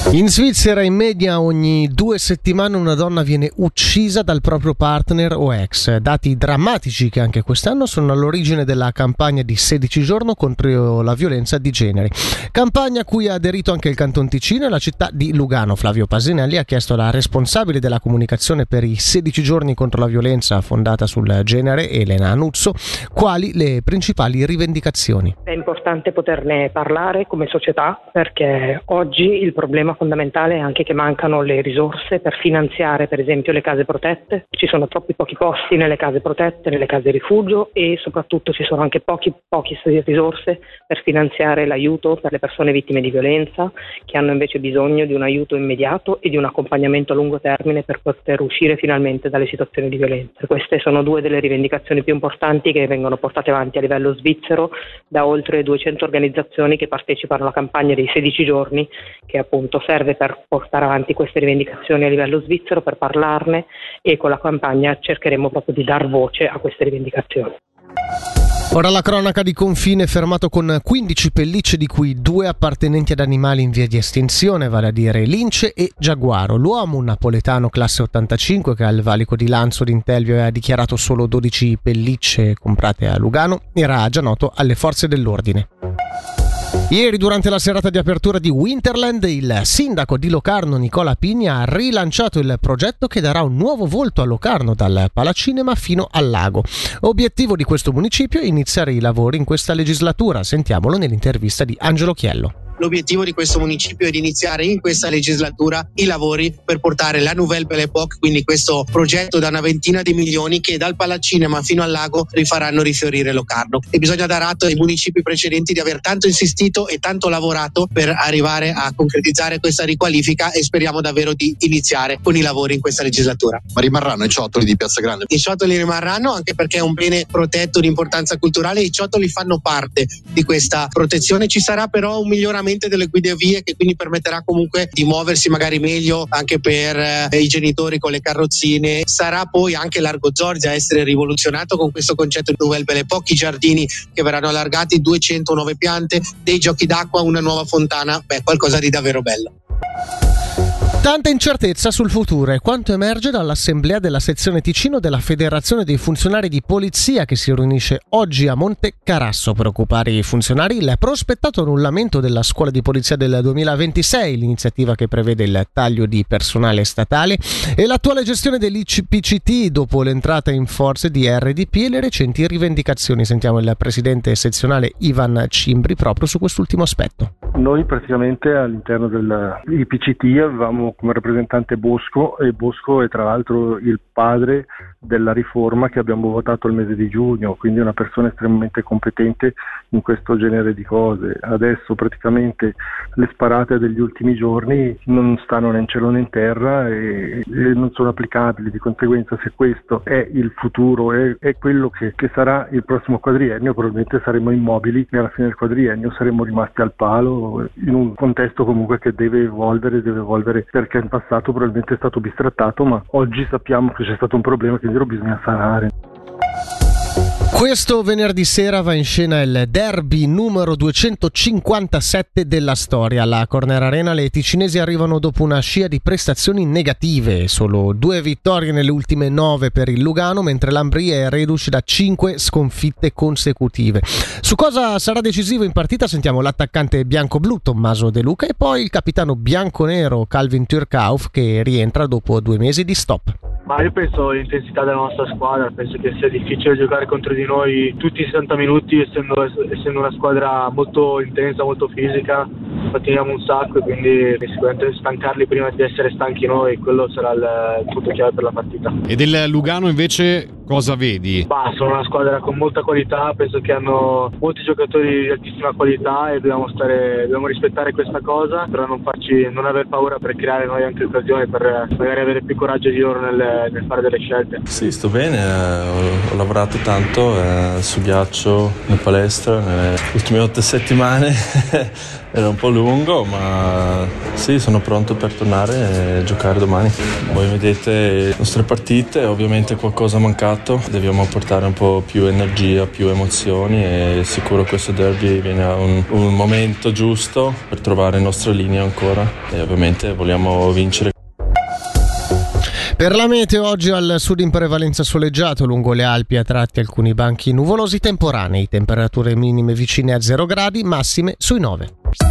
In Svizzera in media ogni 2 settimane una donna viene uccisa dal proprio partner o ex. Dati drammatici che anche quest'anno sono all'origine della campagna di 16 giorni contro la violenza di genere. Campagna a cui ha aderito anche il Canton Ticino e la città di Lugano. Flavio Pasinelli ha chiesto alla responsabile della comunicazione per i 16 giorni contro la violenza fondata sul genere, Elena Anuzzo, quali le principali rivendicazioni. È importante poterne parlare come società, perché oggi il problema fondamentale è anche che mancano le risorse per finanziare per esempio le case protette. Ci sono troppi pochi posti nelle case protette, nelle case rifugio, e soprattutto ci sono anche poche risorse per finanziare l'aiuto per le persone vittime di violenza, che hanno invece bisogno di un aiuto immediato e di un accompagnamento a lungo termine per poter uscire finalmente dalle situazioni di violenza. Queste sono due delle rivendicazioni più importanti che vengono portate avanti a livello svizzero da oltre 200 organizzazioni che partecipano alla campagna dei 16 giorni, che appunto serve per portare avanti queste rivendicazioni a livello svizzero, per parlarne, e con la campagna cercheremo proprio di dar voce a queste rivendicazioni. Ora la cronaca di confine, fermato con 15 pellicce, di cui 2 appartenenti ad animali in via di estinzione, vale a dire lince e giaguaro. L'uomo, un napoletano classe 85 che al valico di Lanzo d'Intelvio aveva dichiarato solo 12 pellicce comprate a Lugano, era già noto alle forze dell'ordine. Ieri, durante la serata di apertura di Winterland, il sindaco di Locarno, Nicola Pigna, ha rilanciato il progetto che darà un nuovo volto a Locarno, dal Palacinema fino al lago. Obiettivo di questo municipio è iniziare i lavori in questa legislatura. Sentiamolo nell'intervista di Angelo Chiello. L'obiettivo di questo municipio è di iniziare in questa legislatura i lavori per portare la Nouvelle Belle Époque, quindi questo progetto da una ventina di milioni che dal Palacinema fino al lago rifaranno rifiorire Locarno. E bisogna dare atto ai municipi precedenti di aver tanto insistito e tanto lavorato per arrivare a concretizzare questa riqualifica, e speriamo davvero di iniziare con i lavori in questa legislatura. Ma rimarranno i ciottoli di Piazza Grande? I ciottoli rimarranno, anche perché è un bene protetto di importanza culturale. I ciottoli fanno parte di questa protezione. Ci sarà però un miglioramento delle guide vie, che quindi permetterà comunque di muoversi magari meglio anche per i genitori con le carrozzine. Sarà poi anche Largo Zorzi a essere rivoluzionato con questo concetto di Nouvelle Belle Époque, giardini che verranno allargati, 200 nuove piante, dei giochi d'acqua, una nuova fontana, qualcosa di davvero bello. Tanta incertezza sul futuro è quanto emerge dall'assemblea della sezione Ticino della Federazione dei Funzionari di Polizia, che si riunisce oggi a Monte Carasso. Per occupare i funzionari il prospettato annullamento della scuola di polizia del 2026, l'iniziativa che prevede il taglio di personale statale e l'attuale gestione dell'IPCT dopo l'entrata in forza di RDP e le recenti rivendicazioni. Sentiamo il presidente sezionale Ivan Cimbri proprio su quest'ultimo aspetto. Noi praticamente all'interno dell'IPCT avevamo come rappresentante Bosco, e Bosco è tra l'altro il padre della riforma che abbiamo votato il mese di giugno, quindi è una persona estremamente competente in questo genere di cose. Adesso praticamente le sparate degli ultimi giorni non stanno né in cielo né in terra e non sono applicabili, di conseguenza se questo è il futuro, è quello che sarà il prossimo quadriennio, probabilmente saremo immobili e alla fine del quadriennio saremo rimasti al palo in un contesto comunque che deve evolvere perché in passato probabilmente è stato bistrattato, ma oggi sappiamo che c'è stato un problema che bisogna sanare. Questo venerdì sera va in scena il derby numero 257 della storia. Alla Corner Arena le ticinesi arrivano dopo una scia di prestazioni negative, solo 2 vittorie nelle ultime 9 per il Lugano, mentre l'Ambria è reduce da 5 sconfitte consecutive. Su cosa sarà decisivo in partita sentiamo l'attaccante bianco-blu Tommaso De Luca e poi il capitano bianco-nero Calvin Türkauf, che rientra dopo 2 mesi di stop. Ma io penso l'intensità della nostra squadra, penso che sia difficile giocare contro di noi tutti i 60 minuti, essendo una squadra molto intensa, molto fisica, patiniamo un sacco e quindi sicuramente stancarli prima di essere stanchi noi, quello sarà il punto chiave per la partita. E del Lugano invece cosa vedi? Sono una squadra con molta qualità, penso che hanno molti giocatori di altissima qualità e dobbiamo rispettare questa cosa, però non aver paura per creare noi anche occasioni, per magari avere più coraggio di loro nel fare delle scelte. Sì, sto bene, ho lavorato tanto su ghiaccio in palestra nelle ultime 8 settimane era un po' lungo, ma sì, sono pronto per tornare e giocare domani. Voi vedete le nostre partite, ovviamente qualcosa è mancato campionato, dobbiamo portare un po' più energia, più emozioni e sicuro questo derby viene a un momento giusto per trovare la nostra linea ancora e ovviamente vogliamo vincere. Per la meteo oggi al sud in prevalenza soleggiato, lungo le Alpi a tratti alcuni banchi nuvolosi temporanei, temperature minime vicine a 0 gradi, massime sui 9.